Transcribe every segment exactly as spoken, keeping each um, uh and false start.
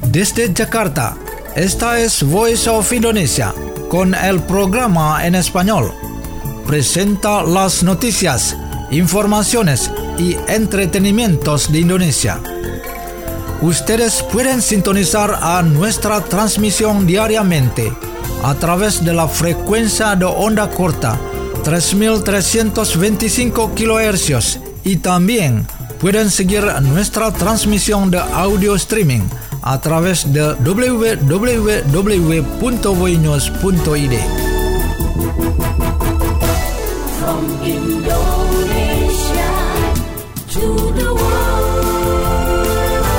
Desde Jakarta, esta es Voice of Indonesia, con el programa en español. Presenta las noticias, informaciones y entretenimientos de Indonesia. Ustedes pueden sintonizar a nuestra transmisión diariamente a través de la frecuencia de onda corta tres mil trescientos veinticinco kilohercios y también pueden seguir nuestra transmisión de audio streaming a través de doble u doble u doble u punto voinews punto i d. From Indonesia to the world.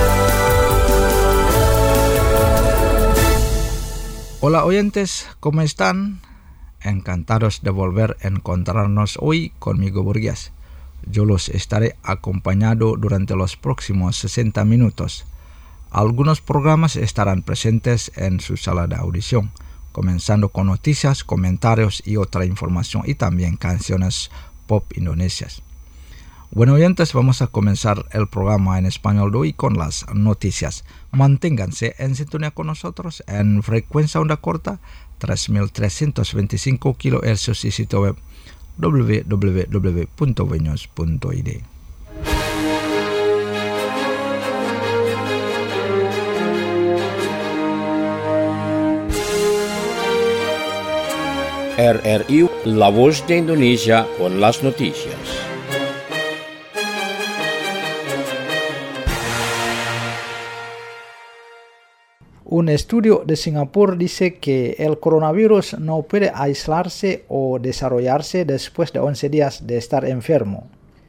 Hola oyentes, ¿cómo están? Encantados de volver a encontrarnos hoy conmigo, Burgues. Yo los estaré acompañado durante los próximos sesenta minutos. Algunos programas estarán presentes en su sala de audición, comenzando con noticias, comentarios y otra información y también canciones pop indonesias. Bueno oyentes, vamos a comenzar el programa en español de hoy con las noticias. Manténganse en sintonía con nosotros en frecuencia onda corta tres mil trescientos veinticinco kilohercios y sitio web doble u doble u doble u punto voinews punto i d. R R I, la voz de Indonesia con las noticias. Un estudio de Singapur dice que el coronavirus no puede aislarse o desarrollarse después de once días de estar enfermo.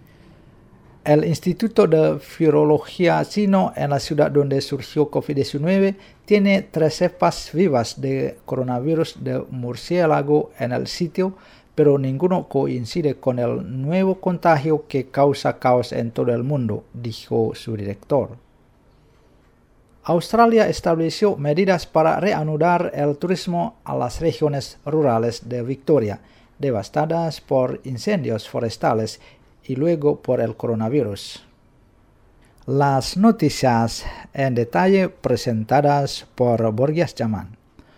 El Instituto de Virología chino en la ciudad donde surgió COVID diecinueve tiene tres cepas vivas de coronavirus de murciélago en el sitio, pero ninguno coincide con el nuevo contagio que causa caos en todo el mundo, dijo su director. Australia estableció medidas para reanudar el turismo a las regiones rurales de Victoria, devastadas por incendios forestales y luego por el coronavirus. Las noticias en detalle presentadas por Borgias Jaman.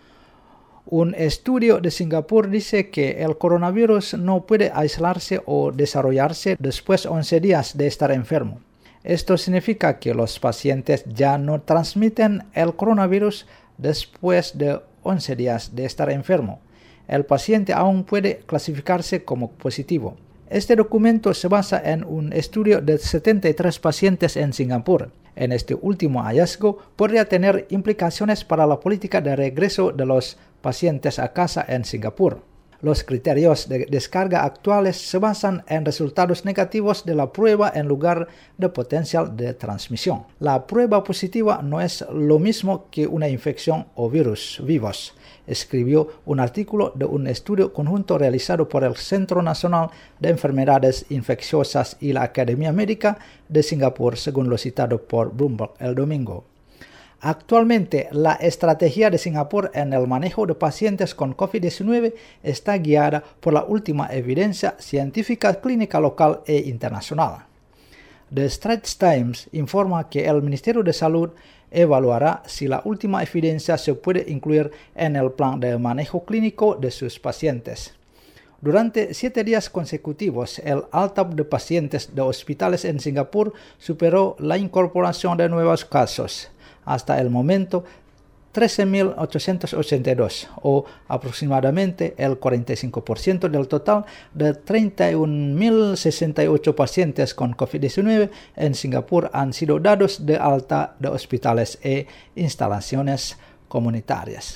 Un estudio de Singapur dice que el coronavirus no puede aislarse o desarrollarse después de once días de estar enfermo. Esto significa que los pacientes ya no transmiten el coronavirus después de once días de estar enfermo. El paciente aún puede clasificarse como positivo. Este documento se basa en un estudio de setenta y tres pacientes en Singapur. En este último hallazgo podría tener implicaciones para la política de regreso de los pacientes a casa en Singapur. Los criterios de descarga actuales se basan en resultados negativos de la prueba en lugar de potencial de transmisión. La prueba positiva no es lo mismo que una infección o virus vivos, escribió un artículo de un estudio conjunto realizado por el Centro Nacional de Enfermedades Infecciosas y la Academia Médica de Singapur, según lo citado por Bloomberg el domingo. Actualmente, la estrategia de Singapur en el manejo de pacientes con COVID diecinueve está guiada por la última evidencia científica clínica local e internacional. The Straits Times informa que el Ministerio de Salud evaluará si la última evidencia se puede incluir en el plan de manejo clínico de sus pacientes. Durante siete días consecutivos, el alta de pacientes de hospitales en Singapur superó la incorporación de nuevos casos. Hasta el momento, trece mil ochocientos ochenta y dos, o aproximadamente el cuarenta y cinco por ciento del total de treinta y un mil sesenta y ocho pacientes con COVID diecinueve en Singapur han sido dados de alta de hospitales e instalaciones comunitarias.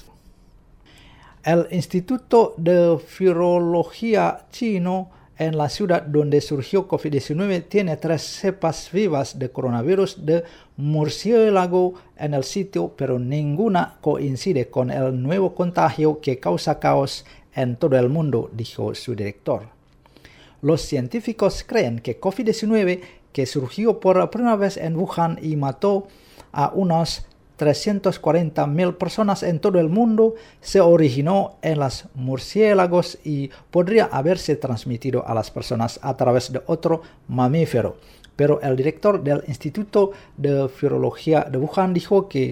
El Instituto de Virología chino en la ciudad donde surgió COVID diecinueve tiene tres cepas vivas de coronavirus de murciélago en el sitio, pero ninguna coincide con el nuevo contagio que causa caos en todo el mundo, dijo su director. Los científicos creen que COVID diecinueve, que surgió por primera vez en Wuhan y mató a unos trescientos cuarenta mil personas en todo el mundo, se originó en los murciélagos y podría haberse transmitido a las personas a través de otro mamífero. Pero el director del Instituto de Virología de Wuhan dijo que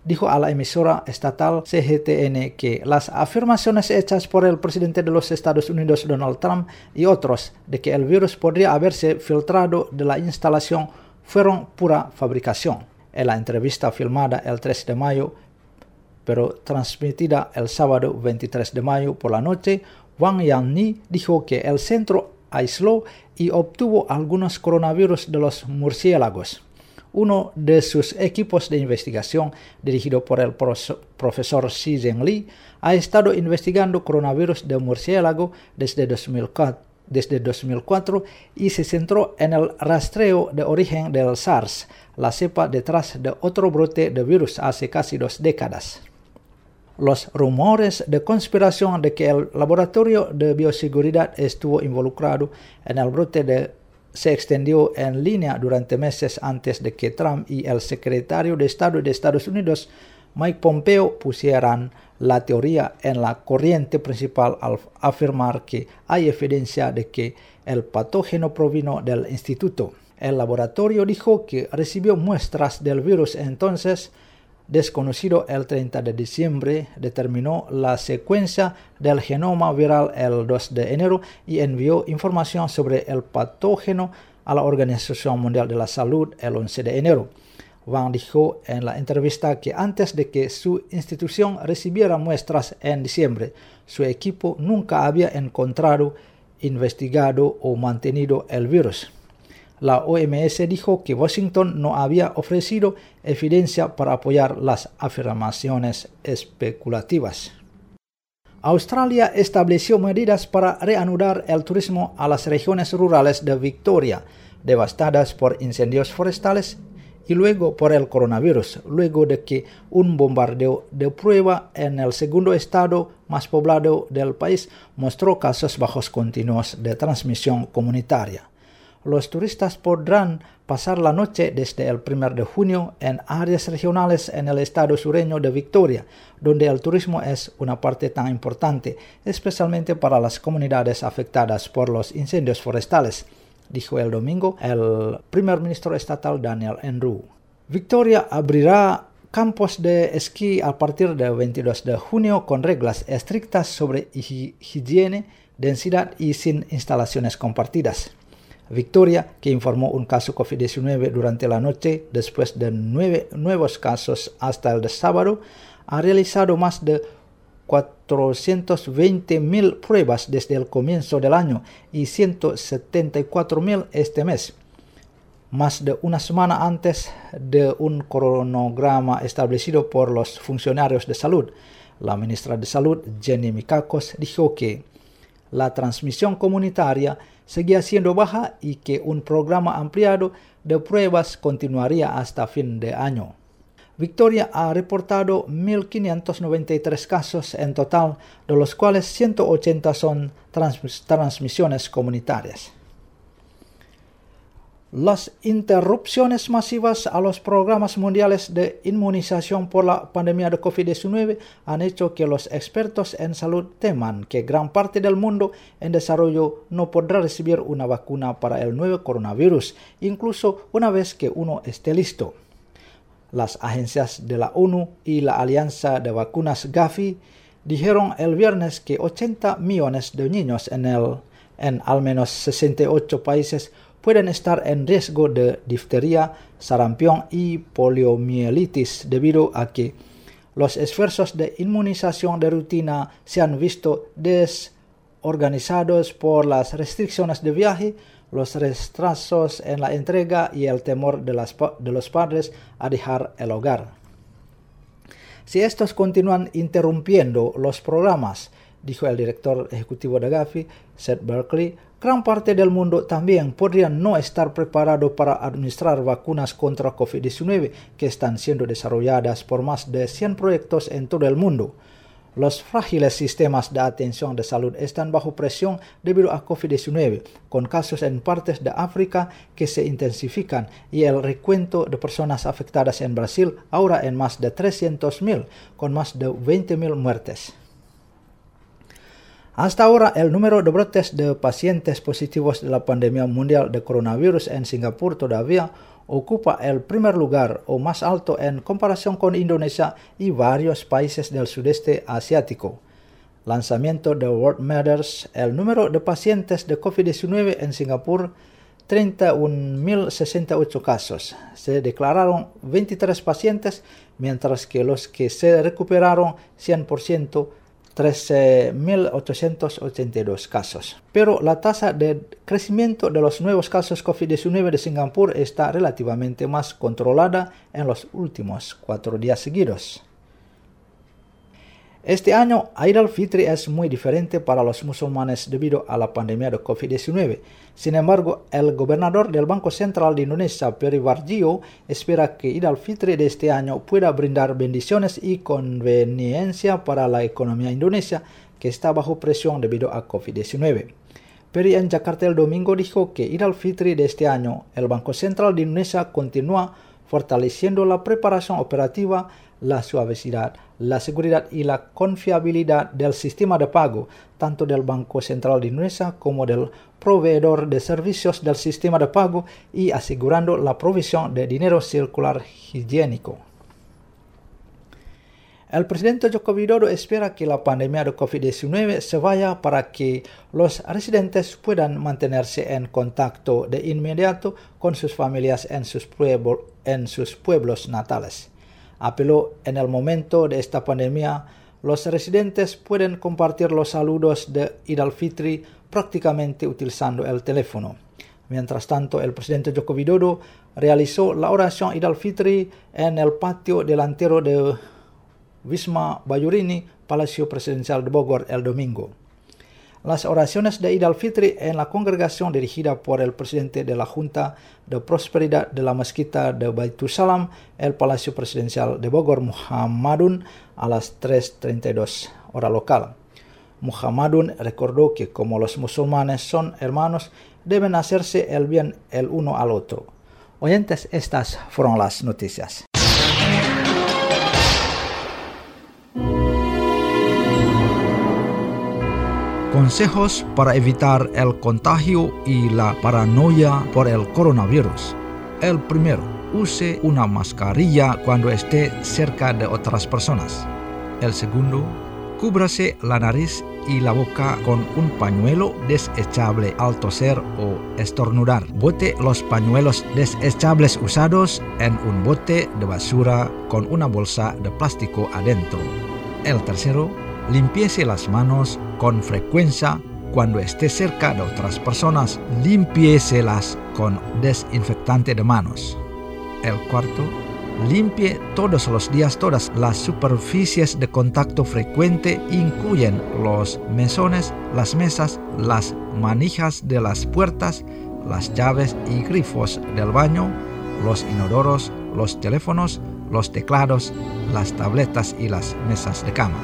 dijo a la emisora estatal C G T N que las afirmaciones hechas por el presidente de los Estados Unidos Donald Trump y otros de que el virus podría haberse filtrado de la instalación fueron pura fabricación. En la entrevista filmada el tres de mayo, pero transmitida el sábado veintitrés de mayo por la noche, Wang Yang dijo que el centro aisló y obtuvo algunos coronavirus de los murciélagos. Uno de sus equipos de investigación, dirigido por el profesor Xi Zhengli, ha estado investigando coronavirus de murciélago desde dos mil cuatro, desde dos mil cuatro y se centró en el rastreo de origen del SARS, la cepa detrás de otro brote de virus hace casi dos décadas. Los rumores de conspiración de que el laboratorio de bioseguridad estuvo involucrado en el brote de, se extendió en línea durante meses antes de que Trump y el secretario de Estado de Estados Unidos, Mike Pompeo, pusieran la teoría en la corriente principal al afirmar que hay evidencia de que el patógeno provino del instituto. El laboratorio dijo que recibió muestras del virus entonces desconocido el treinta de diciembre, determinó la secuencia del genoma viral el dos de enero y envió información sobre el patógeno a la Organización Mundial de la Salud el once de enero. Wang dijo en la entrevista que antes de que su institución recibiera muestras en diciembre, su equipo nunca había encontrado, investigado o mantenido el virus. La O M S dijo que Washington no había ofrecido evidencia para apoyar las afirmaciones especulativas. Australia estableció medidas para reanudar el turismo a las regiones rurales de Victoria, devastadas por incendios forestales y luego por el coronavirus, luego de que un bombardeo de prueba en el segundo estado más poblado del país mostró casos bajos continuos de transmisión comunitaria. Los turistas podrán pasar la noche desde el primero de junio en áreas regionales en el estado sureño de Victoria, donde el turismo es una parte tan importante, especialmente para las comunidades afectadas por los incendios forestales, dijo el domingo el primer ministro estatal Daniel Andrews. Victoria abrirá campos de esquí a partir del veintidós de junio con reglas estrictas sobre higiene, densidad y sin instalaciones compartidas. Victoria, que informó un caso COVID diecinueve durante la noche después de nueve nuevos casos hasta el sábado, ha realizado más de cuatrocientas veinte mil pruebas desde el comienzo del año y ciento setenta y cuatro mil este mes, más de una semana antes de un cronograma establecido por los funcionarios de salud. La ministra de Salud, Jenny Mikakos, dijo que la transmisión comunitaria seguía siendo baja y que un programa ampliado de pruebas continuaría hasta fin de año. Victoria ha reportado mil quinientos noventa y tres casos en total, de los cuales ciento ochenta son trans- transmisiones comunitarias. Las interrupciones masivas a los programas mundiales de inmunización por la pandemia de COVID diecinueve han hecho que los expertos en salud teman que gran parte del mundo en desarrollo no podrá recibir una vacuna para el nuevo coronavirus, incluso una vez que uno esté listo. Las agencias de la ONU y la Alianza de Vacunas Gavi dijeron el viernes que ochenta millones de niños en, el, en al menos sesenta y ocho países pueden estar en riesgo de difteria, sarampión y poliomielitis debido a que los esfuerzos de inmunización de rutina se han visto desorganizados por las restricciones de viaje, los retrasos en la entrega y el temor de, las, de los padres a dejar el hogar. Si estos continúan interrumpiendo los programas, dijo el director ejecutivo de Gavi, Seth Berkley, gran parte del mundo también podría no estar preparado para administrar vacunas contra COVID diecinueve que están siendo desarrolladas por más de cien proyectos en todo el mundo. Los frágiles sistemas de atención de salud están bajo presión debido a COVID diecinueve, con casos en partes de África que se intensifican y el recuento de personas afectadas en Brasil ahora en más de trescientos mil, con más de veinte mil muertes. Hasta ahora, el número de brotes de pacientes positivos de la pandemia mundial de coronavirus en Singapur todavía ocupa el primer lugar o más alto en comparación con Indonesia y varios países del sudeste asiático. Lanzamiento de World Matters, el número de pacientes de COVID diecinueve en Singapur, treinta y un mil sesenta y ocho casos. Se declararon veintitrés pacientes, mientras que los que se recuperaron cien por ciento, trece mil ochocientos ochenta y dos casos. Pero la tasa de crecimiento de los nuevos casos COVID diecinueve de Singapur está relativamente más controlada en los últimos cuatro días seguidos. Este año, Eid al-Fitri es muy diferente para los musulmanes debido a la pandemia de COVID diecinueve. Sin embargo, el gobernador del Banco Central de Indonesia, Peri Warjio, espera que Eid al-Fitri de este año pueda brindar bendiciones y conveniencia para la economía indonesia, que está bajo presión debido a COVID diecinueve. Peri en Jakarta el domingo dijo que Eid al-Fitri de este año, el Banco Central de Indonesia continúa fortaleciendo la preparación operativa, la suavidad, la seguridad y la confiabilidad del sistema de pago, tanto del Banco Central de Indonesia como del proveedor de servicios del sistema de pago, y asegurando la provisión de dinero circular higiénico. El presidente Joko Widodo espera que la pandemia de COVID diecinueve se vaya para que los residentes puedan mantenerse en contacto de inmediato con sus familias en sus, pueblo, en sus pueblos natales. Apeló en el momento de esta pandemia, los residentes pueden compartir los saludos de Eid al-Fitri prácticamente utilizando el teléfono. Mientras tanto, el presidente Joko Widodo realizó la oración Eid al-Fitri en el patio delantero de Wisma Bayurini, Palacio Presidencial de Bogor, el domingo. Las oraciones de Eid al-Fitri en la congregación dirigida por el presidente de la Junta de Prosperidad de la Mezquita de Baitul Salam, el Palacio Presidencial de Bogor, Muhammadun, a las tres treinta y dos hora local. Muhammadun recordó que como los musulmanes son hermanos, deben hacerse el bien el uno al otro. Oyentes, estas fueron las noticias. Consejos para evitar el contagio y la paranoia por el coronavirus. El primero, use una mascarilla cuando esté cerca de otras personas. El segundo, cúbrase la nariz y la boca con un pañuelo desechable al toser o estornudar. Bote los pañuelos desechables usados en un bote de basura con una bolsa de plástico adentro. El tercero, limpiese las manos con frecuencia cuando esté cerca de otras personas. Limpiéselas con desinfectante de manos. El cuarto, limpie todos los días todas las superficies de contacto frecuente, incluyen los mesones, las mesas, las manijas de las puertas, las llaves y grifos del baño, los inodoros, los teléfonos, los teclados, las tabletas y las mesas de cama.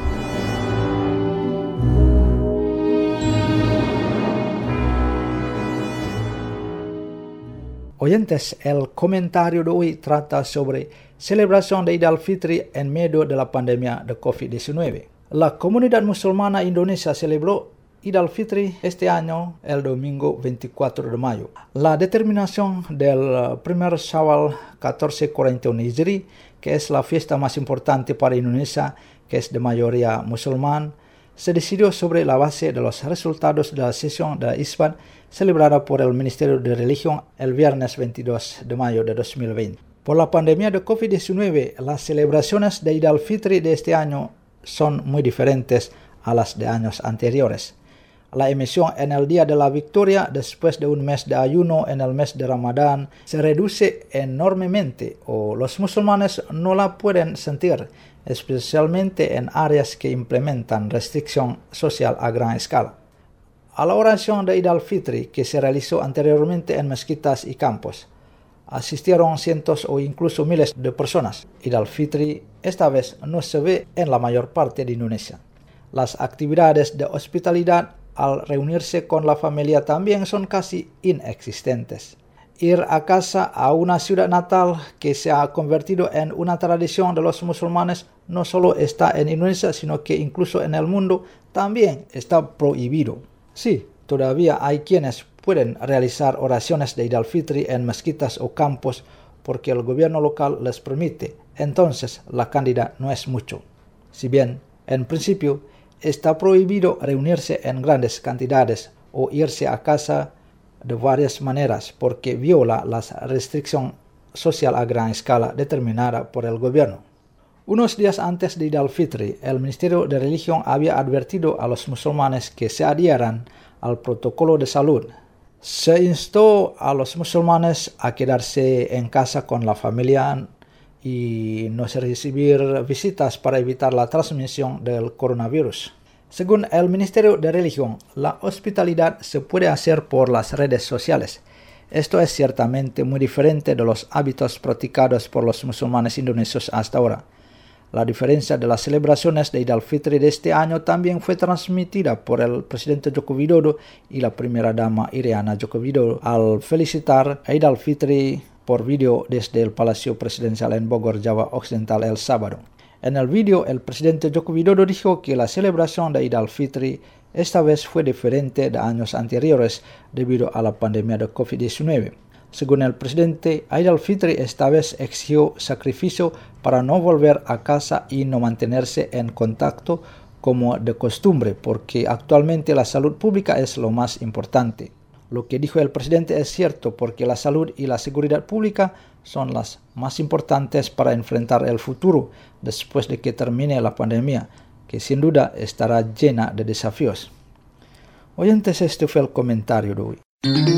Oyentes, el comentario de hoy trata sobre celebración de Eid al-Fitri en medio de la pandemia de COVID diecinueve. La comunidad musulmana indonesia celebró Eid al-Fitri este año el domingo veinticuatro de mayo. La determinación del primer Syawal catorce cuarenta y uno Hijri, que es la fiesta más importante para Indonesia, que es de mayoría musulmán, se decidió sobre la base de los resultados de la sesión de Isbat celebrada por el Ministerio de Religión el viernes veintidós de mayo de dos mil veinte. Por la pandemia de COVID diecinueve, las celebraciones de Eid al-Fitri de este año son muy diferentes a las de años anteriores. La emisión en el Día de la Victoria, después de un mes de ayuno en el mes de Ramadán, se reduce enormemente o los musulmanes no la pueden sentir, especialmente en áreas que implementan restricción social a gran escala. A la oración de Eid al-Fitri, que se realizó anteriormente en mezquitas y campos, asistieron cientos o incluso miles de personas. Eid al-Fitri esta vez no se ve en la mayor parte de Indonesia. Las actividades de hospitalidad al reunirse con la familia también son casi inexistentes. Ir a casa a una ciudad natal que se ha convertido en una tradición de los musulmanes no solo está en Indonesia, sino que incluso en el mundo también está prohibido. Sí, todavía hay quienes pueden realizar oraciones de Eid al-Fitri en mezquitas o campos porque el gobierno local les permite, entonces la cantidad no es mucho. Si bien, en principio, está prohibido reunirse en grandes cantidades o irse a casa de varias maneras porque viola la restricción social a gran escala determinada por el gobierno. Unos días antes de Eid al-Fitr, el Ministerio de Religión había advertido a los musulmanes que se adhieran al protocolo de salud. Se instó a los musulmanes a quedarse en casa con la familia y no recibir visitas para evitar la transmisión del coronavirus. Según el Ministerio de Religión, la hospitalidad se puede hacer por las redes sociales. Esto es ciertamente muy diferente de los hábitos practicados por los musulmanes indonesios hasta ahora. La diferencia de las celebraciones de Eid al-Fitr de este año también fue transmitida por el presidente Joko Widodo y la primera dama Iryana Joko Widodo al felicitar Eid al-Fitr por vídeo desde el Palacio Presidencial en Bogor, Java Occidental el sábado. En el vídeo, el presidente Joko Widodo dijo que la celebración de Eid al-Fitr esta vez fue diferente de años anteriores debido a la pandemia de COVID diecinueve. Según el presidente, Eid al-Fitr esta vez exigió sacrificio para no volver a casa y no mantenerse en contacto como de costumbre, porque actualmente la salud pública es lo más importante. Lo que dijo el presidente es cierto porque la salud y la seguridad pública son las más importantes para enfrentar el futuro después de que termine la pandemia, que sin duda estará llena de desafíos. Oyentes, este fue el comentario de hoy.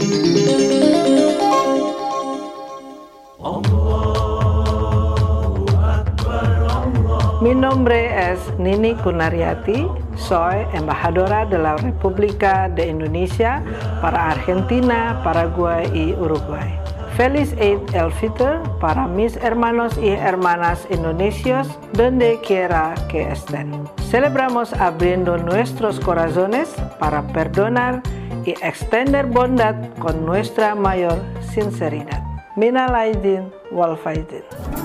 Mi nombre es Nini Kunariati, soy embajadora de la República de Indonesia para Argentina, Paraguay y Uruguay. Feliz Eid al-Fitr para mis hermanos y hermanas indonesios donde quiera que estén. Celebramos abriendo nuestros corazones para perdonar y extender bondad con nuestra mayor sinceridad. Minal aidin wal faidin.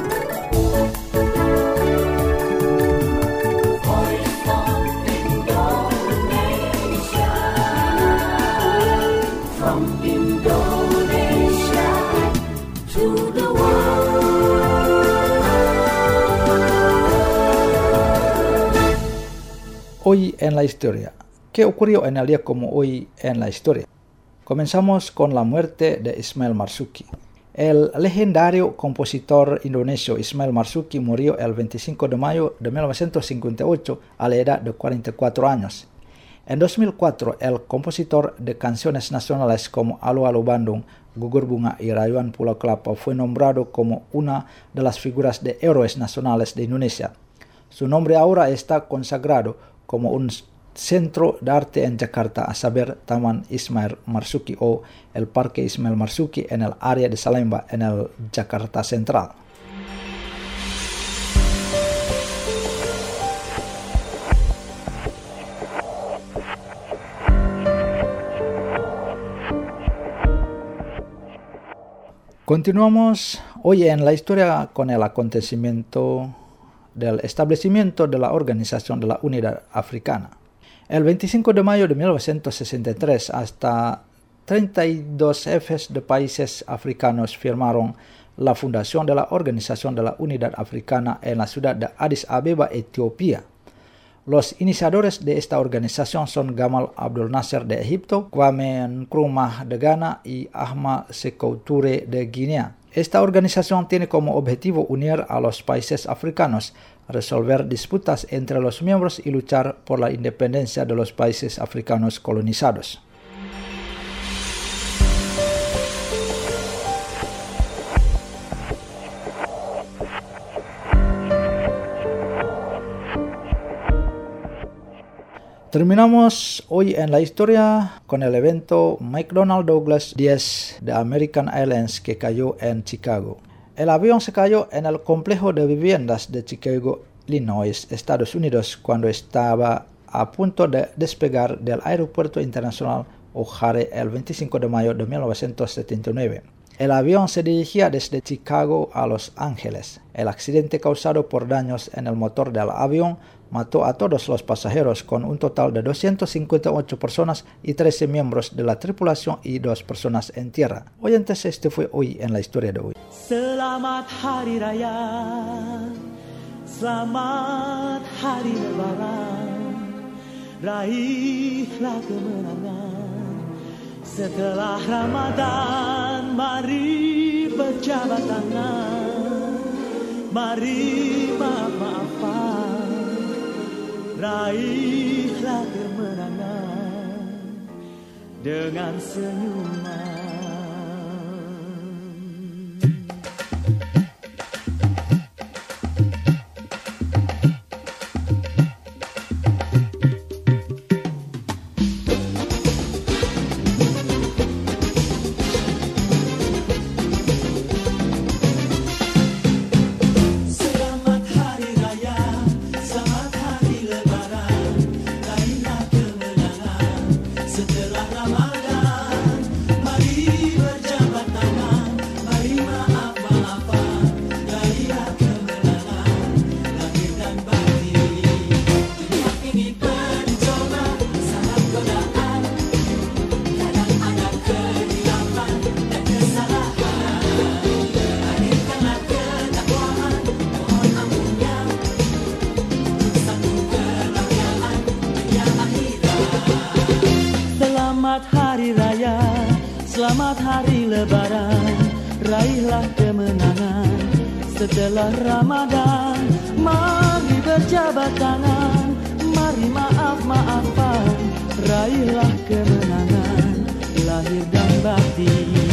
Hoy en la historia. ¿Qué ocurrió en el día como hoy en la historia? Comenzamos con la muerte de Ismail Marzuki. El legendario compositor indonesio Ismail Marzuki murió el veinticinco de mayo de mil novecientos cincuenta y ocho a la edad de cuarenta y cuatro años. En dos mil cuatro, el compositor de canciones nacionales como Alo Alo Bandung, Gugur Bunga y Rayuan Pulau Kelapa fue nombrado como una de las figuras de héroes nacionales de Indonesia. Su nombre ahora está consagrado como un centro de arte en Jakarta, a saber Taman Ismail Marzuki o el Parque Ismail Marzuki en el área de Salemba en el Jakarta Central. Continuamos hoy en la historia con el acontecimiento del establecimiento de la Organización de la Unidad Africana. El veinticinco de mayo de mil novecientos sesenta y tres, hasta treinta y dos jefes de países africanos firmaron la fundación de la Organización de la Unidad Africana en la ciudad de Addis Abeba, Etiopía. Los iniciadores de esta organización son Gamal Abdel Nasser de Egipto, Kwame Nkrumah de Ghana y Ahmad Sékou Touré de Guinea. Esta organización tiene como objetivo unir a los países africanos, resolver disputas entre los miembros y luchar por la independencia de los países africanos colonizados. Terminamos hoy en la historia con el evento McDonnell Douglas diez de American Airlines que cayó en Chicago. El avión se cayó en el complejo de viviendas de Chicago, Illinois, Estados Unidos, cuando estaba a punto de despegar del Aeropuerto Internacional O'Hare el veinticinco de mayo de mil novecientos setenta y nueve. El avión se dirigía desde Chicago a Los Ángeles. El accidente causado por daños en el motor del avión mató a todos los pasajeros, con un total de doscientas cincuenta y ocho personas y trece miembros de la tripulación y dos personas en tierra. Oyentes, este fue hoy en la historia de hoy. Selamat Hari Raya, selamat Hari Lebaran, raihlah kemenangan. Setelah Ramadan, mari berjabat tangan, mari maaf-maafan, raihlah kemenangan dengan senyuman. Selamat Hari Raya, selamat Hari Lebaran, raihlah kemenangan setelah Ramadan. Mari berjabat tangan, mari maaf-maafan, raihlah kemenangan lahir dan batin.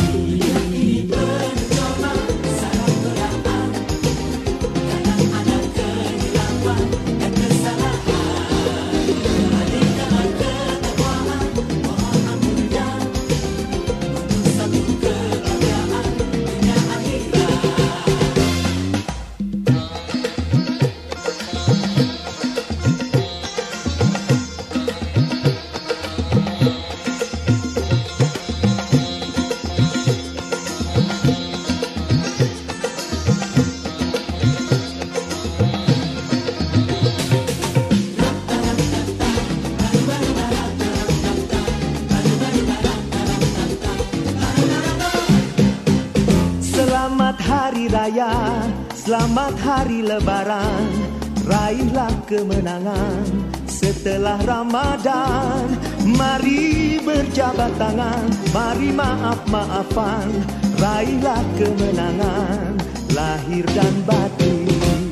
Selamat Hari Raya, selamat Hari Lebaran, raihlah kemenangan setelah Ramadan. Mari berjabat tangan, mari maaf-maafan, raihlah kemenangan lahir dan batin.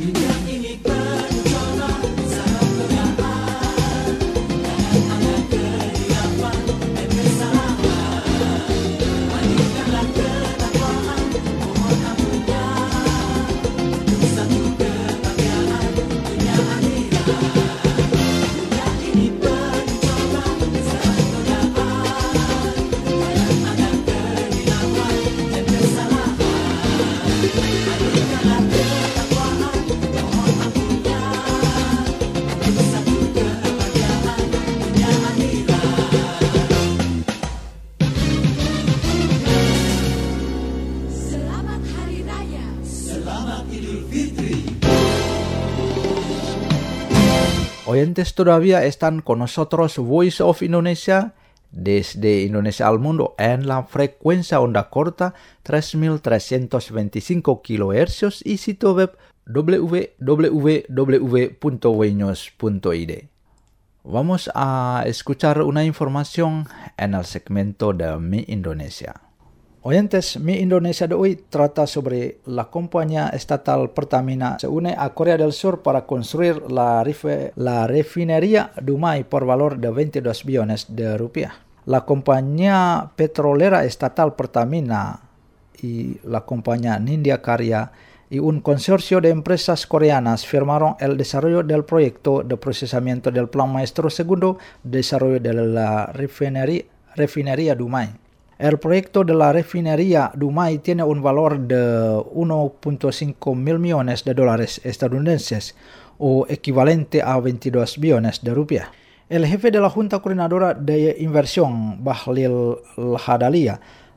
Oyentes, todavía están con nosotros Voice of Indonesia desde Indonesia al mundo en la frecuencia onda corta tres mil trescientos veinticinco kilohercios y sitio web w w w punto wenews punto i d. Vamos a escuchar una información en el segmento de Mi Indonesia. Oyentes, Mi Indonesia de hoy trata sobre la compañía estatal Pertamina se une a Corea del Sur para construir la, rife, la refinería Dumai por valor de veintidós billones de rupiah. La compañía petrolera estatal Pertamina y la compañía Nindya Karya y un consorcio de empresas coreanas firmaron el desarrollo del proyecto de procesamiento del Plan Maestro Segundo de Desarrollo de la refinería, refinería Dumai. El proyecto de la refinería Dumai tiene un valor de uno punto cinco mil millones de dólares estadounidenses o equivalente a veintidós billones de rupiah. El jefe de la Junta Coordinadora de Inversión, Bahlil Lahadalia,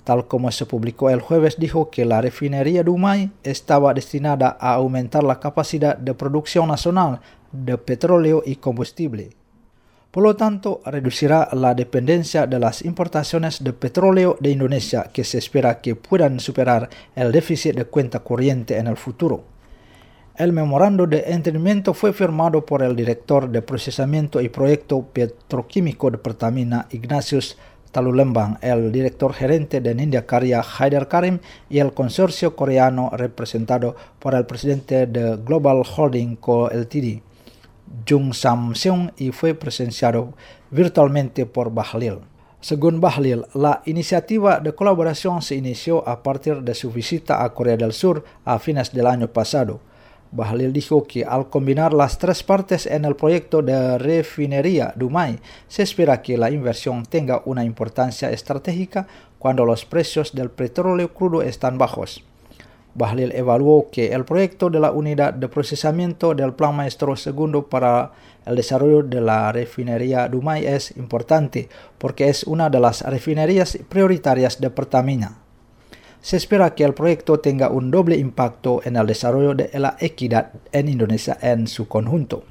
Tal como se publicó el jueves, dijo que la refinería Dumai estaba destinada a aumentar la capacidad de producción nacional de petróleo y combustible. Por lo tanto, reducirá la dependencia de las importaciones de petróleo de Indonesia, que se espera que puedan superar el déficit de cuenta corriente en el futuro. El memorando de entendimiento fue firmado por el director de procesamiento y proyecto petroquímico de Pertamina, Ignatius Talulembang, el director gerente de Nindya Karya, Haider Karim, y el consorcio coreano representado por el presidente de Global Holding Co. Ltd, Jung Sam-seung, y fue presenciado virtualmente por Bahlil. Según Bahlil, la iniciativa de colaboración se inició a partir de su visita a Corea del Sur a fines del año pasado. Bahlil dijo que al combinar las tres partes en el proyecto de refinería Dumai, se espera que la inversión tenga una importancia estratégica cuando los precios del petróleo crudo están bajos. Bahlil evaluó que el proyecto de la unidad de procesamiento del Plan Maestro segundo para el desarrollo de la refinería Dumai es importante porque es una de las refinerías prioritarias de Pertamina. Se espera que el proyecto tenga un doble impacto en el desarrollo de la equidad en Indonesia en su conjunto.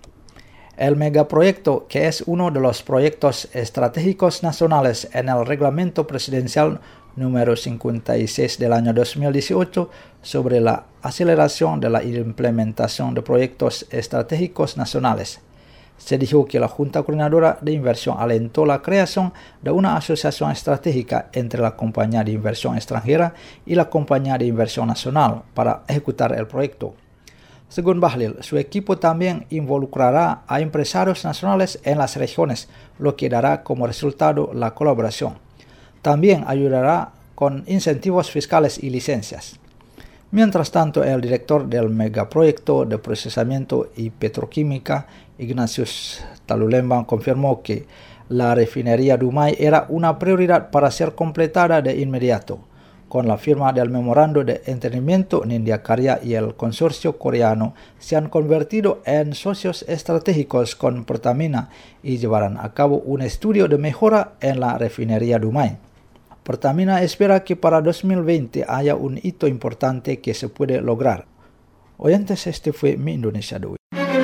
El megaproyecto, que es uno de los proyectos estratégicos nacionales en el Reglamento Presidencial número cincuenta y seis del año dos mil dieciocho sobre la aceleración de la implementación de proyectos estratégicos nacionales, se dijo que la Junta Coordinadora de Inversión alentó la creación de una asociación estratégica entre la compañía de inversión extranjera y la compañía de inversión nacional para ejecutar el proyecto. Según Bahlil, su equipo también involucrará a empresarios nacionales en las regiones, lo que dará como resultado la colaboración. También ayudará con incentivos fiscales y licencias. Mientras tanto, el director del megaproyecto de procesamiento y petroquímica, Ignatius Talulembang, confirmó que la refinería Dumai era una prioridad para ser completada de inmediato. Con la firma del memorando de entendimiento, Nindya Karya y el consorcio coreano se han convertido en socios estratégicos con Pertamina y llevarán a cabo un estudio de mejora en la refinería Dumai. Pertamina espera que para dos mil veinte haya un hito importante que se puede lograr. Oyentes, este fue Mi Indonesia de hoy.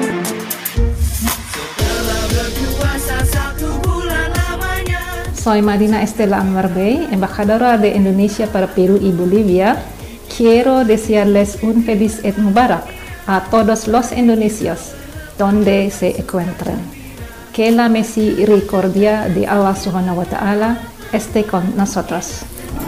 Soy Madina Estela Anwar Bey, embajadora de Indonesia para Perú y Bolivia. Quiero desearles un feliz Eid Mubarak a todos los indonesios donde se encuentren. Que la misericordia de Allah Subhanahu wa Ta'ala esté con nosotros.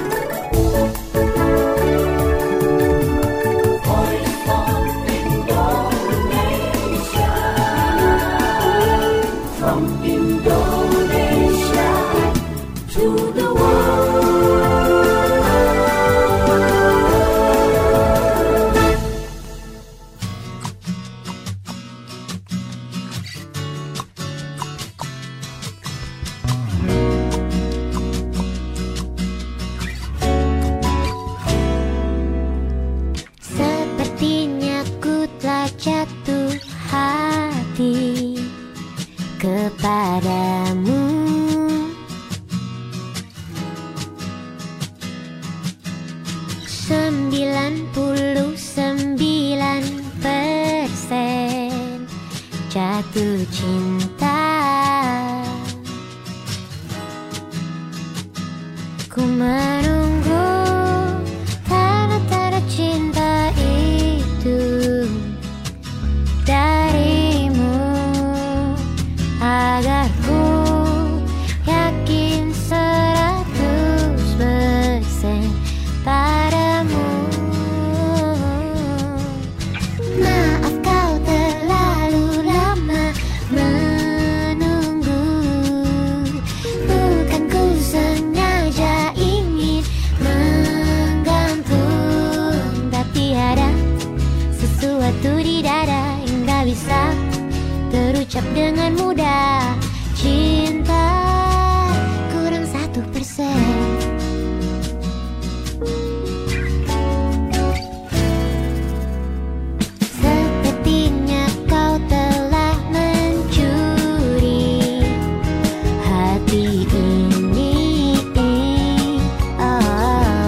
Jatuh hati kepadamu, sembilan puluh sembilan persen jatuh cinta. Ku menunggu tanda-tanda cinta itu darimu, agar ku yakin seratus persen padamu. Maaf kau terlalu lama menunggu, bukan ku sengaja ingin menggantung, tapi ada sesuatu di dada yang gak bisa terucap dengan mudah. Cinta kurang satu persen. Sepertinya kau telah mencuri hati ini. Oh.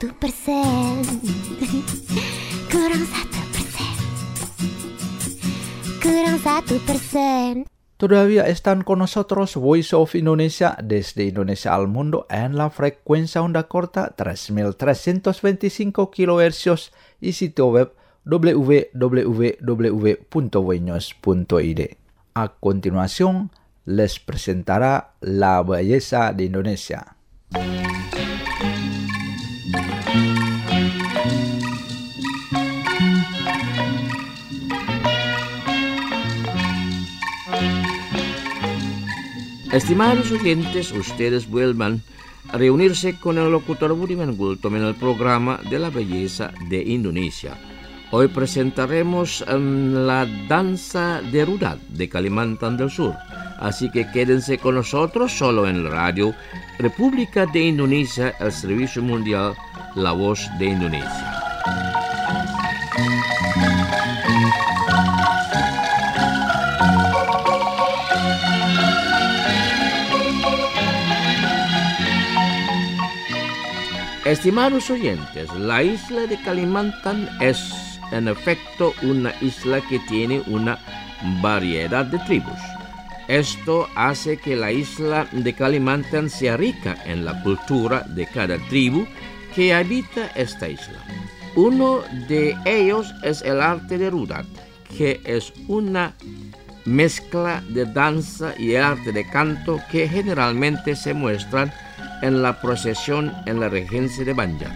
satu persen. Kurang satu persen. Kurang satu persen. Todavía están con nosotros Voice of Indonesia desde Indonesia al mundo en la frecuencia onda corta tres mil trescientos veinticinco kilohercios y sitio web w w w punto voinews punto i d. A continuación, les presentará la belleza de Indonesia. Estimados oyentes, ustedes vuelvan a reunirse con el locutor Budiman Gultom en el programa de la belleza de Indonesia. Hoy presentaremos um, la danza de Rudat de Kalimantan del Sur. Así que quédense con nosotros solo en la radio República de Indonesia, el servicio mundial La Voz de Indonesia. Estimados oyentes, la isla de Kalimantan es en efecto una isla que tiene una variedad de tribus. Esto hace que la isla de Kalimantan sea rica en la cultura de cada tribu que habita esta isla. Uno de ellos es el arte de Rudat, que es una mezcla de danza y arte de canto que generalmente se muestran en la procesión en la regencia de Banjar.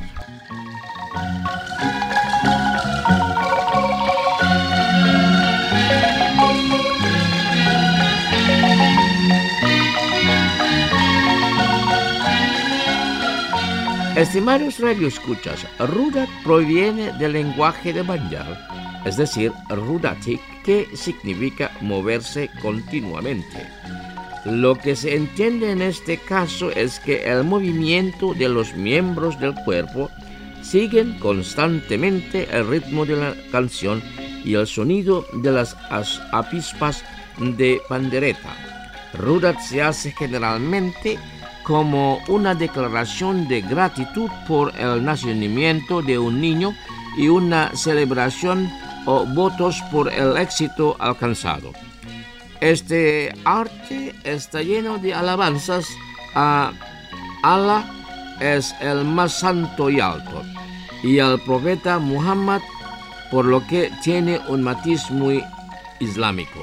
Estimados radioescuchas, Rudat proviene del lenguaje de Banjar, es decir, Rudatik, que significa moverse continuamente. Lo que se entiende en este caso es que el movimiento de los miembros del cuerpo siguen constantemente el ritmo de la canción y el sonido de las avispas de pandereta. Rudat se hace generalmente como una declaración de gratitud por el nacimiento de un niño y una celebración o votos por el éxito alcanzado. Este arte está lleno de alabanzas a Allah, es el más santo y alto, y al profeta Muhammad, por lo que tiene un matiz muy islámico.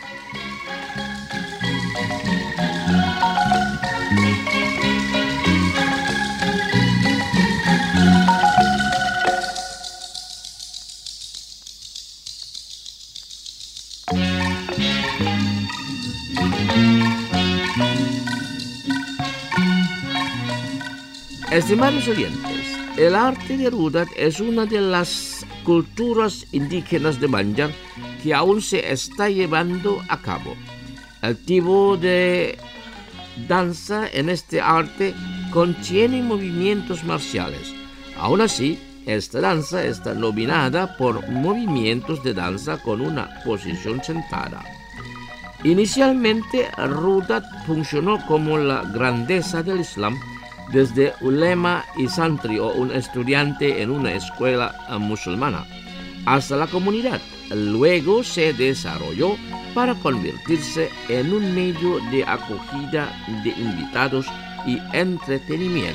Estimados oyentes, el arte de Rudat es una de las culturas indígenas de Banjar que aún se está llevando a cabo. El tipo de danza en este arte contiene movimientos marciales. Aún así, esta danza está dominada por movimientos de danza con una posición sentada. Inicialmente, Rudat funcionó como la grandeza del Islam desde ulema y santri o un estudiante en una escuela musulmana hasta la comunidad. Luego se desarrolló para convertirse en un medio de acogida de invitados y entretenimiento.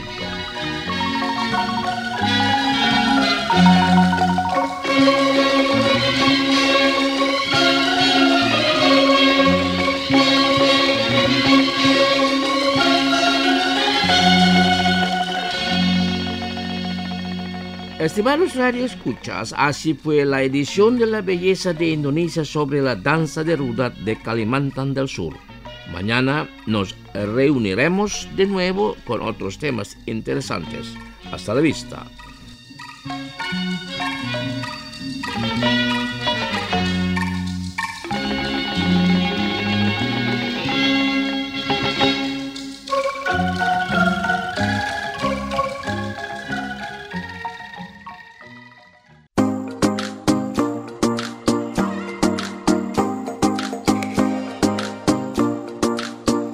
Estimados radioescuchas, así fue la edición de La Belleza de Indonesia sobre la danza de Rudat de Kalimantan del Sur. Mañana nos reuniremos de nuevo con otros temas interesantes. Hasta la vista.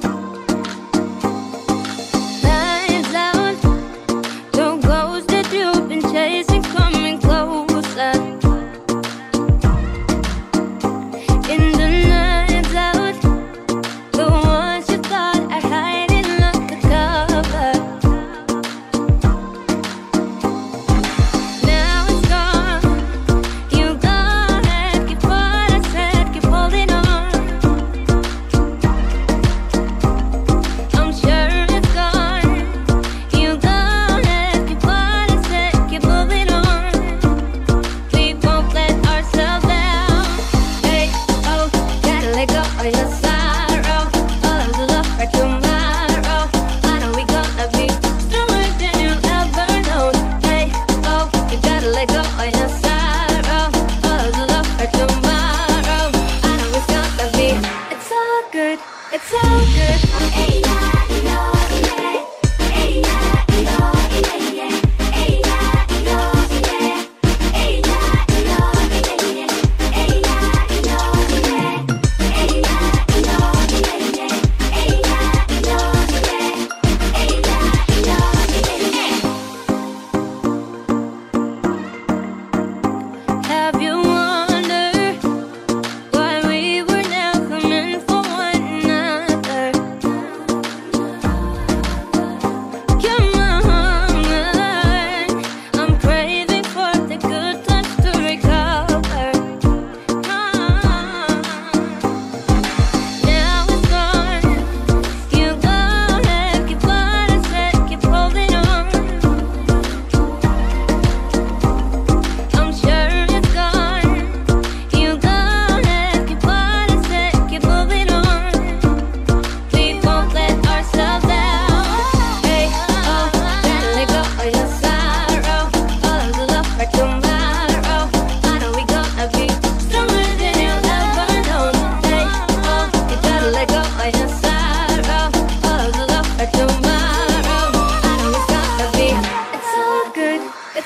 That is loud. Don't close the door.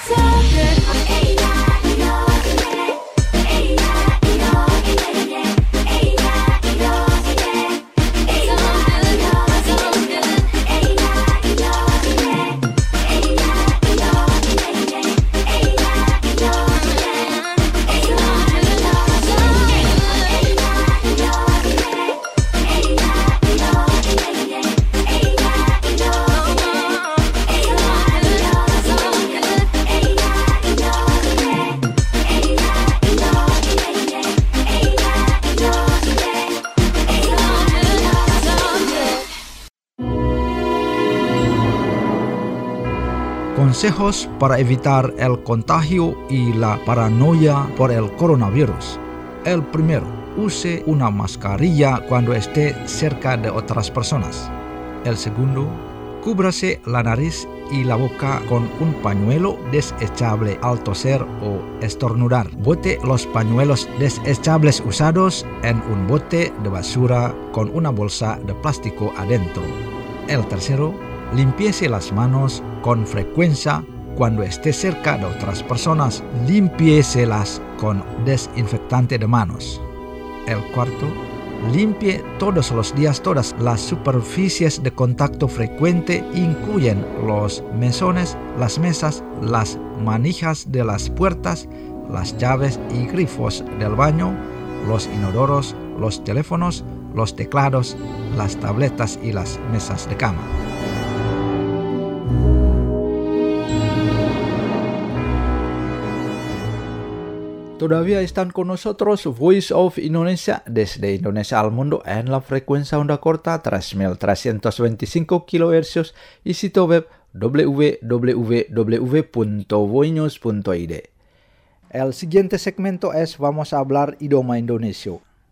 so good. Hey ya, yo, yeah. Hey ya, yo, yeah, yeah. Hey ya, yo, yeah. Hey ya, yo, so good. Hey ya, yo, yeah. Hey ya, yo, yeah, yeah. Hey ya, yo, yeah. Hey ya, yo, so good. Hey ya, yo, yeah. Hey ya, yo, yeah, yeah. Hey ya, yo, Consejos para evitar el contagio y la paranoia por el coronavirus. El primero, use una mascarilla cuando esté cerca de otras personas. El segundo, cúbrase la nariz y la boca con un pañuelo desechable al toser o estornudar. Bote los pañuelos desechables usados en un bote de basura con una bolsa de plástico adentro. El tercero, limpiese las manos con frecuencia cuando esté cerca de otras personas. Limpiéselas con desinfectante de manos. El cuarto, limpie todos los días todas las superficies de contacto frecuente, incluyen los mesones, las mesas, las manijas de las puertas, las llaves y grifos del baño, los inodoros, los teléfonos, los teclados, las tabletas y las mesas de cama. Todavía están con nosotros Voice of Indonesia desde Indonesia al mundo en la frecuencia onda corta tres mil trescientos veinticinco kilohercios y sitio web w w w punto voinews punto i d. El siguiente segmento es Vamos a hablar idioma Indonesia.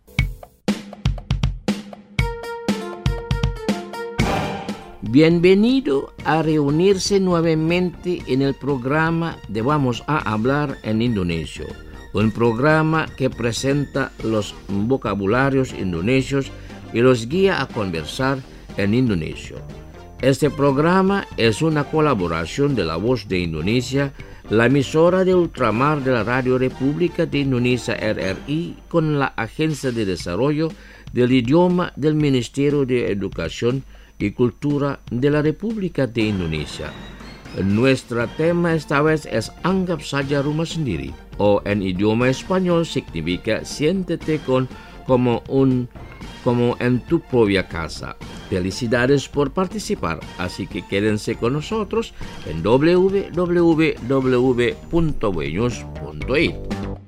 Bienvenido a reunirse nuevamente en el programa de Vamos a hablar en Indonesia. Un programa que presenta los vocabularios indonesios y los guía a conversar en indonesio. Este programa es una colaboración de La Voz de Indonesia, la emisora de ultramar de la Radio República de Indonesia R R I, con la Agencia de Desarrollo del Idioma del Ministerio de Educación y Cultura de la República de Indonesia. Nuestro tema esta vez es Anggap saja rumah sendiri, o en idioma español significa siéntete con como un como en tu propia casa. Felicidades por participar, así que quédense con nosotros en w w w punto voinews punto i d.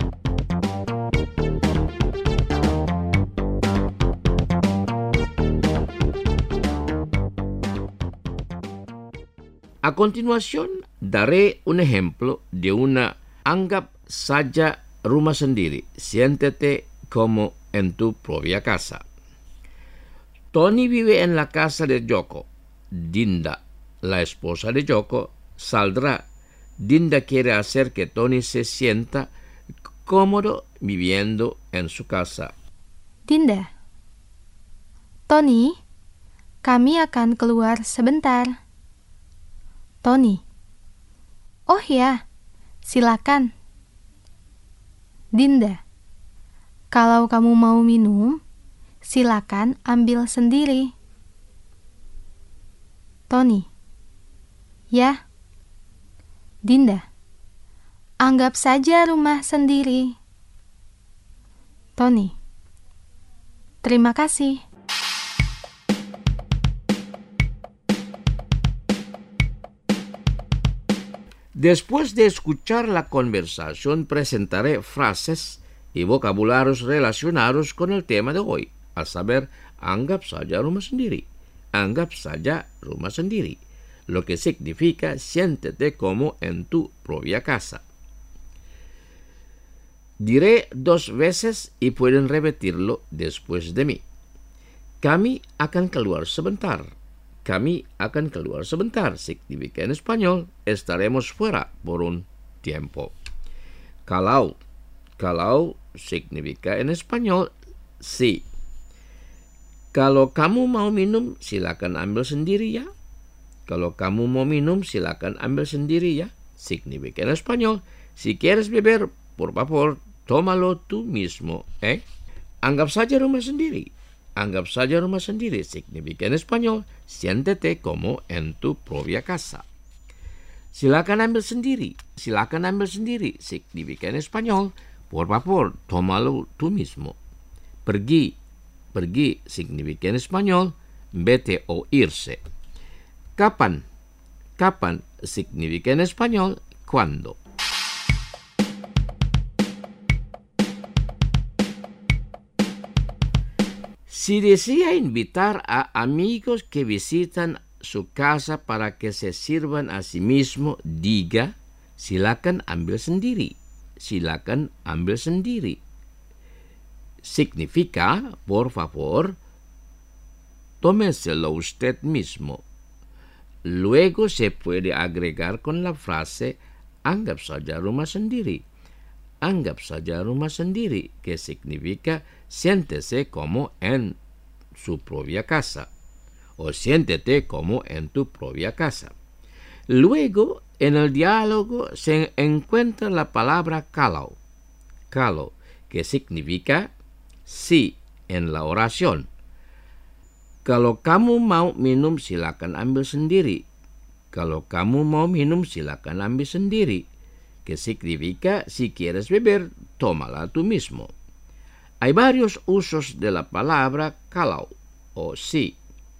A continuación, daré un ejemplo de una anggap saja rumah sendiri, siéntete como en tu propia casa. Tony vive en la casa de Joko. Dinda, la esposa de Joko, saldrá. Dinda quiere hacer que Tony se sienta cómodo viviendo en su casa. Dinda, Tony, kami akan keluar sebentar. Tony, oh ya, silakan. Dinda, kalau kamu mau minum, silakan ambil sendiri. Tony, ya. Dinda, anggap saja rumah sendiri. Tony, terima kasih. Después de escuchar la conversación, presentaré frases y vocabularios relacionados con el tema de hoy, a saber, anggap saja rumah sendiri. Anggap saja rumah sendiri, lo que significa siéntete como en tu propia casa. Diré dos veces y pueden repetirlo después de mí. Kami akan keluar sebentar. Kami akan keluar sebentar significa en español estaremos fuera por un tiempo. Kalau, kalau significa en español sí. Kalau kamu mau minum, silakan ambil sendiri ya. Kalau kamu mau minum, silakan ambil sendiri ya. significa en español, si quieres beber, por favor, tómalo tú mismo, ¿eh? Anggap saja rumah sendiri. Anggap saja rumah sendiri significa en español, siéntete como en tu propia casa. Silakan ambil sendiri. Silakan ambil sendiri significa en español, por favor, tómalo tú mismo. Pergi. Pergi significa en español, vete o irse. Kapan. Kapan significa en español, cuándo. Si desea invitar a amigos que visitan su casa para que se sirvan a sí mismo, diga, silakan ambil sendiri. Silakan ambil sendiri. Significa, por favor, tómeselo usted mismo. Luego se puede agregar con la frase, anggap saja rumah sendiri. Anggap saja rumah sendiri, que significa siéntese como en su propia casa o siéntete como en tu propia casa. Luego, en el diálogo se encuentra la palabra kalau, kalau, que significa sí en la oración. Kalau kamu mau minum, silakan ambil sendiri. Kalau kamu mau minum, silakan ambil sendiri, que significa si quieres beber, tómala tú mismo. Hay varios usos de la palabra kalau o sí,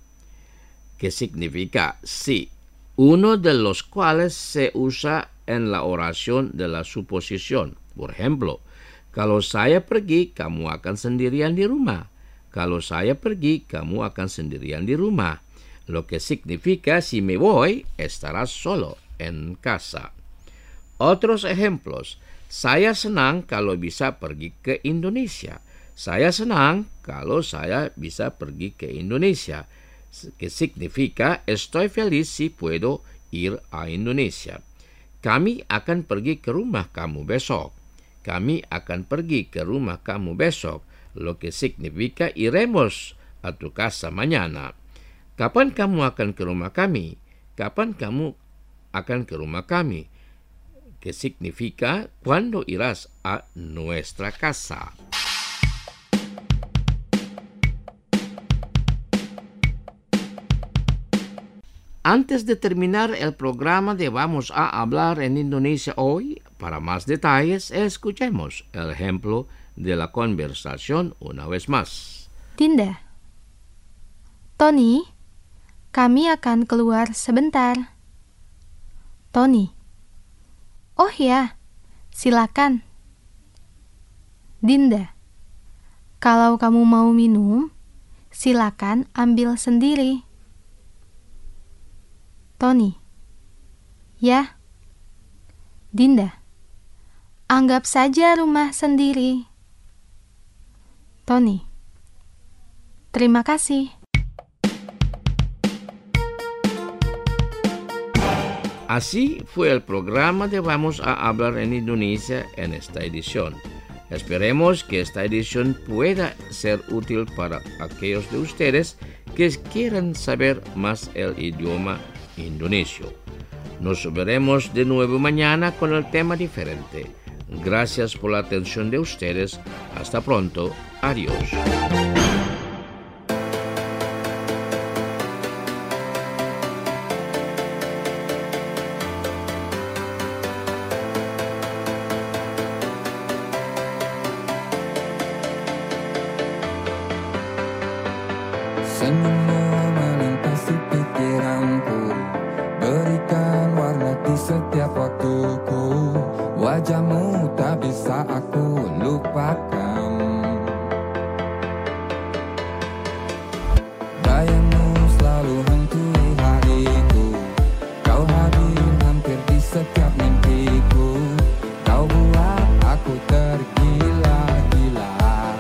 que significa sí, uno de los cuales se usa en la oración de la suposición. Por ejemplo, kalau saya pergi, kamu akan sendirian di rumah. Kalau saya pergi, kamu akan sendirian di rumah. Lo que significa si me voy, estarás solo en casa. Otros ejemplos. Saya senang kalau bisa pergi ke Indonesia. Saya senang kalau saya bisa pergi ke Indonesia, que significa estoy feliz si puedo ir a Indonesia. Kami akan pergi ke rumah kamu besok. Kami akan pergi ke rumah kamu besok, lo que significa iremos a tu casa mañana. Kapan kamu akan ke rumah kami? Kapan kamu akan ke rumah kami? Que significa cuándo irás a nuestra casa. Antes de terminar el programa de Vamos a hablar en Indonesia hoy, para más detalles, escuchemos el ejemplo de la conversación una vez más. Dinda. Tony, kami akan keluar sebentar. Tony. Oh ya, silakan. Dinda. Kalau kamu mau minum, silakan ambil sendiri. Tony. Ya. Dinda. Anggap saja rumah sendiri. Tony. Terima kasih. Así fue el programa de Vamos a hablar en Indonesia en esta edición. Esperemos que esta edición pueda ser útil para aquellos de ustedes que quieran saber más el idioma indonesio. Nos veremos de nuevo mañana con el tema diferente. Gracias por la atención de ustedes. Hasta pronto. Adiós. Senyummu melintasi pikiranku, berikan warna di setiap waktuku. Wajahmu tak bisa aku lupakan. Bayangmu selalu hantui hariku. Kau hadir hampir di setiap mimpiku. Kau buat aku tergila-gila.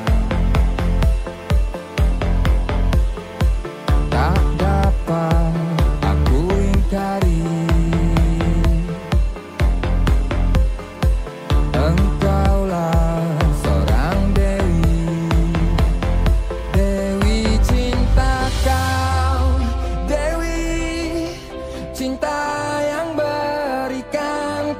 Tak dapat aku ingkari, engkaulah seorang dewi, dewi cinta kau, dewi cinta yang berikan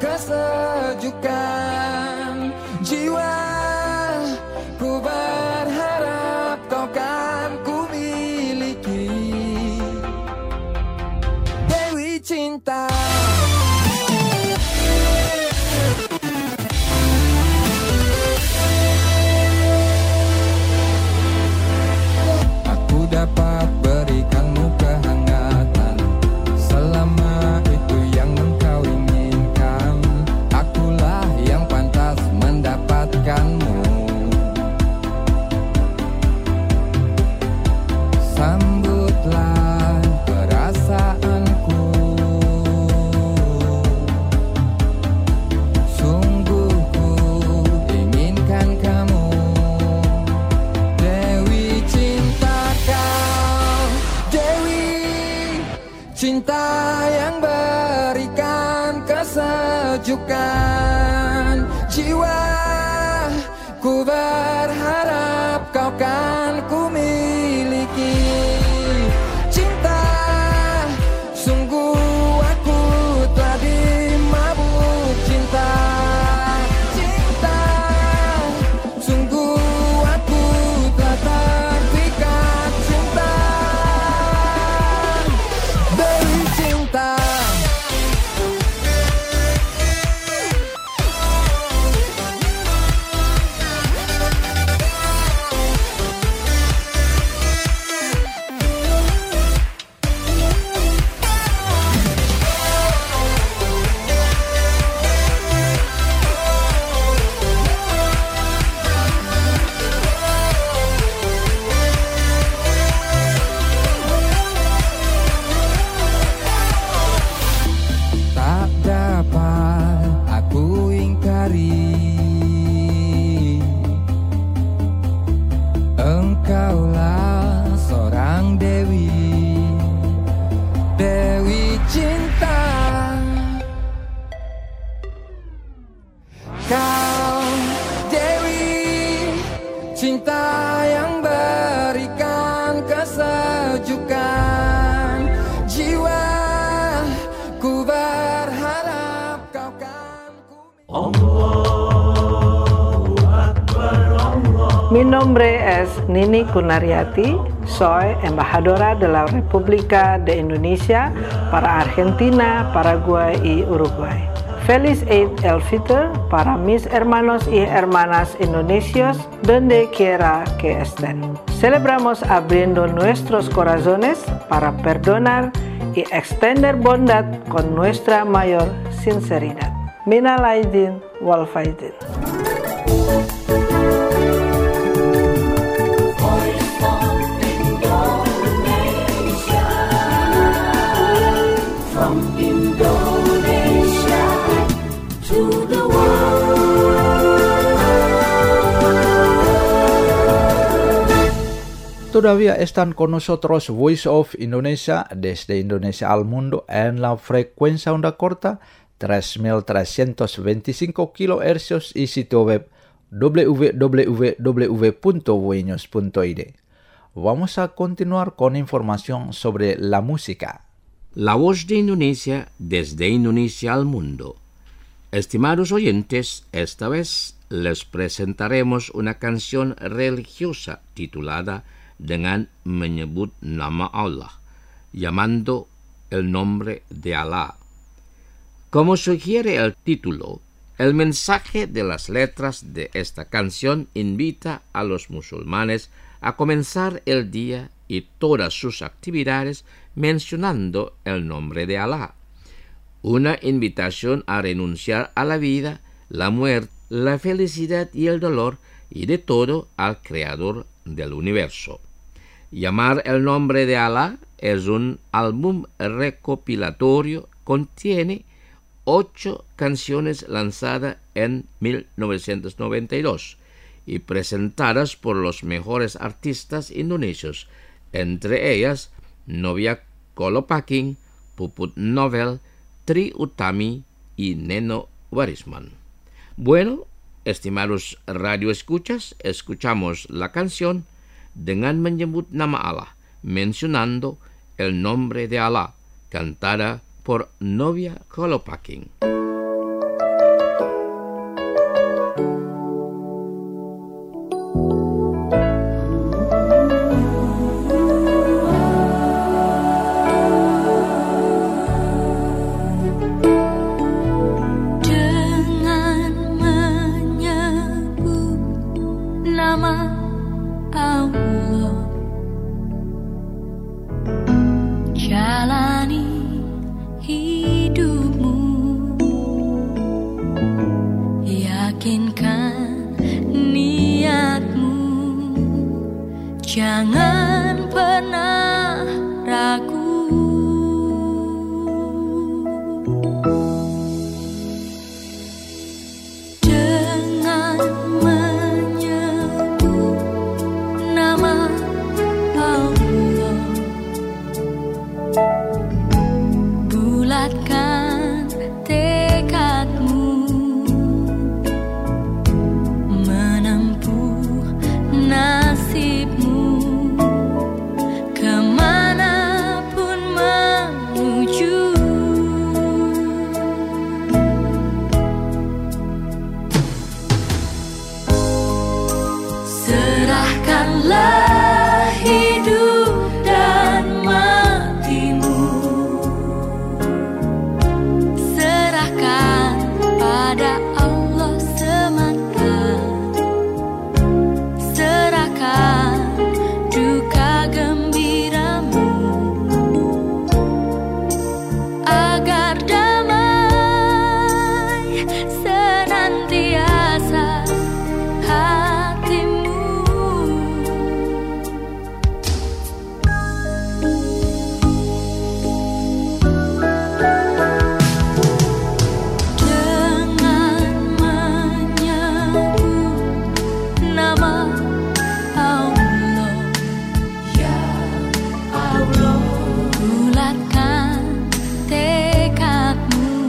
cinta. Aku dapat berikanmu kehangatan selama itu yang engkau inginkan. Akulah yang pantas mendapatkanmu. Sambutlah perasaanku. Sungguh ku inginkan kamu. Dewi cinta kau, Dewi cinta yang berikan kesejukan jiwa. Ku berharap kau kan ku miliki. Cinta, sungguh aku telah dimabuk cinta. Cinta, sungguh aku telah terpikat cinta. Dewi cinta. Tak dapat aku ingkari, engkaulah seorang dewi, dewi cinta. Kau dewi cinta yang berikan kesejukan jiwa. Ku berharap kau kan ku. Mi nombre es Nini Kunariati, soy embajadora de la República de Indonesia para Argentina, Paraguay y Uruguay. Feliz Eid el-Fitr para mis hermanos y hermanas indonesios donde quiera que estén. Celebramos abriendo nuestros corazones para perdonar y extender bondad con nuestra mayor sinceridad. Minal aidin wal faidin. Todavía están con nosotros Voice of Indonesia desde Indonesia al mundo en la frecuencia onda corta tres mil trescientos veinticinco kilohercios y sitio web w w w punto voinews punto i d. Vamos a continuar con información sobre la música. La voz de Indonesia desde Indonesia al mundo. Estimados oyentes, esta vez les presentaremos una canción religiosa titulada dengan menyebut nama Allah, llamando el nombre de Alá. Como sugiere el título, el mensaje de las letras de esta canción invita a los musulmanes a comenzar el día y todas sus actividades mencionando el nombre de Alá. Una invitación a renunciar a la vida, la muerte, la felicidad y el dolor, y de todo al Creador del universo. Llamar el nombre de Alá es un álbum recopilatorio, contiene ocho canciones lanzadas en mil novecientos noventa y dos y presentadas por los mejores artistas indonesios, entre ellas Novia Kolopaking, Puput Novel, Tri Utami y Neno Warisman. Bueno, estimados radioescuchas, escuchamos la canción dengan menyebut nama Allah, mencionando el nombre de Allah, cantada por Novia Kolopaking. Jangan pernah ragu. Dengan menyebut nama Allah, bulatkan tekadmu menempuh nasibmu kemanapun menuju. Serahkanlah hidup dan matimu, serahkan pada Allah semata, serahkan duka gembiramu agar damai senantiasa hatimu. Dengan menyebut nama Allah, ya Allah, bulatkan tekadmu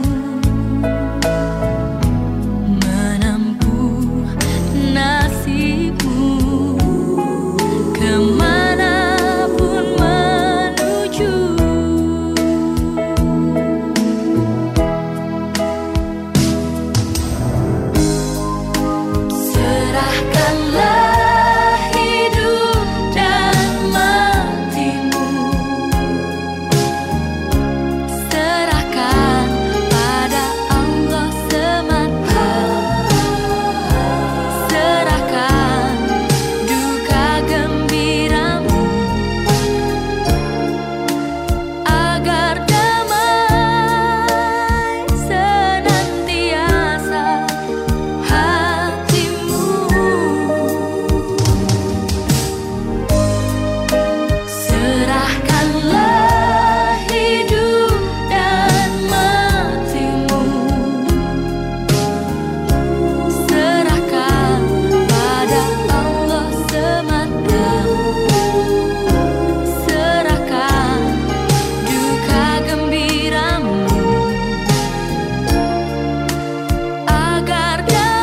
menempuh nasibmu kemanapun menuju. Serahkanlah hidup dan matimu, serahkan pada Allah semata, serahkan duka gembiramu agar damai senantiasa hatimu. Serahkanlah hidup dan matimu, serahkan pada Allah semata, serahkan duka gembiramu agar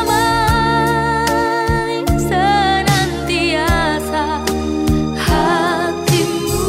damai senantiasa hatimu.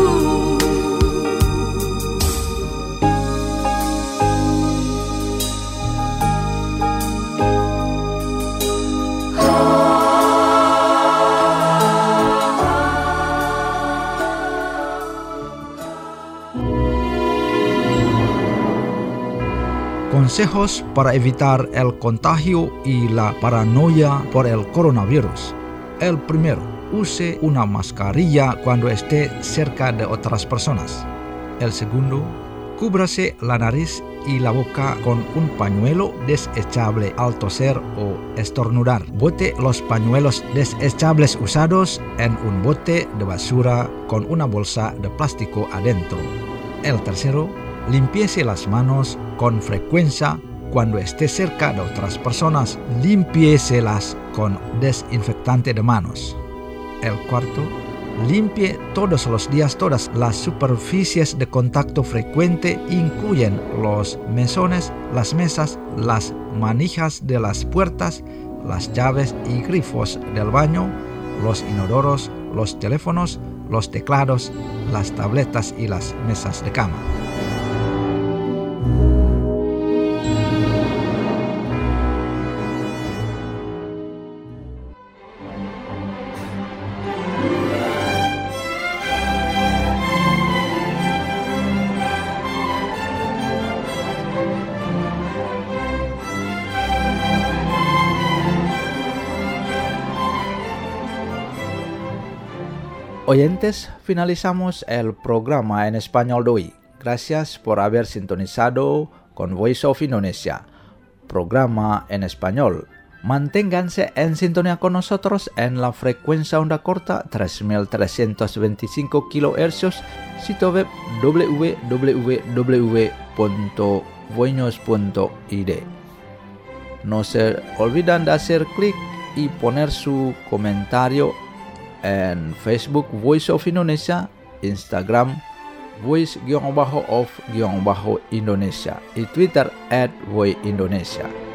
Consejos para evitar el contagio y la paranoia por el coronavirus. El primero, use una mascarilla cuando esté cerca de otras personas. El segundo, cúbrase la nariz y la boca con un pañuelo desechable al toser o estornudar. Bote los pañuelos desechables usados en un bote de basura con una bolsa de plástico adentro. El tercero, limpiese las manos con frecuencia cuando esté cerca de otras personas. Limpiéselas con desinfectante de manos. El cuarto, limpie todos los días todas las superficies de contacto frecuente, incluyen los mesones, las mesas, las manijas de las puertas, las llaves y grifos del baño, los inodoros, los teléfonos, los teclados, las tabletas y las mesas de cama. Oyentes, finalizamos el programa en español de hoy. Gracias por haber sintonizado con Voice of Indonesia, programa en español Manténganse en sintonía con nosotros en la frecuencia onda corta tres mil trescientos veinticinco kilohercios, sitio web w w w punto voinos punto i d. No se olviden de hacer clic y poner su comentario en Facebook Voice of Indonesia, Instagram voice-of-indonesia y Twitter at voice indonesia.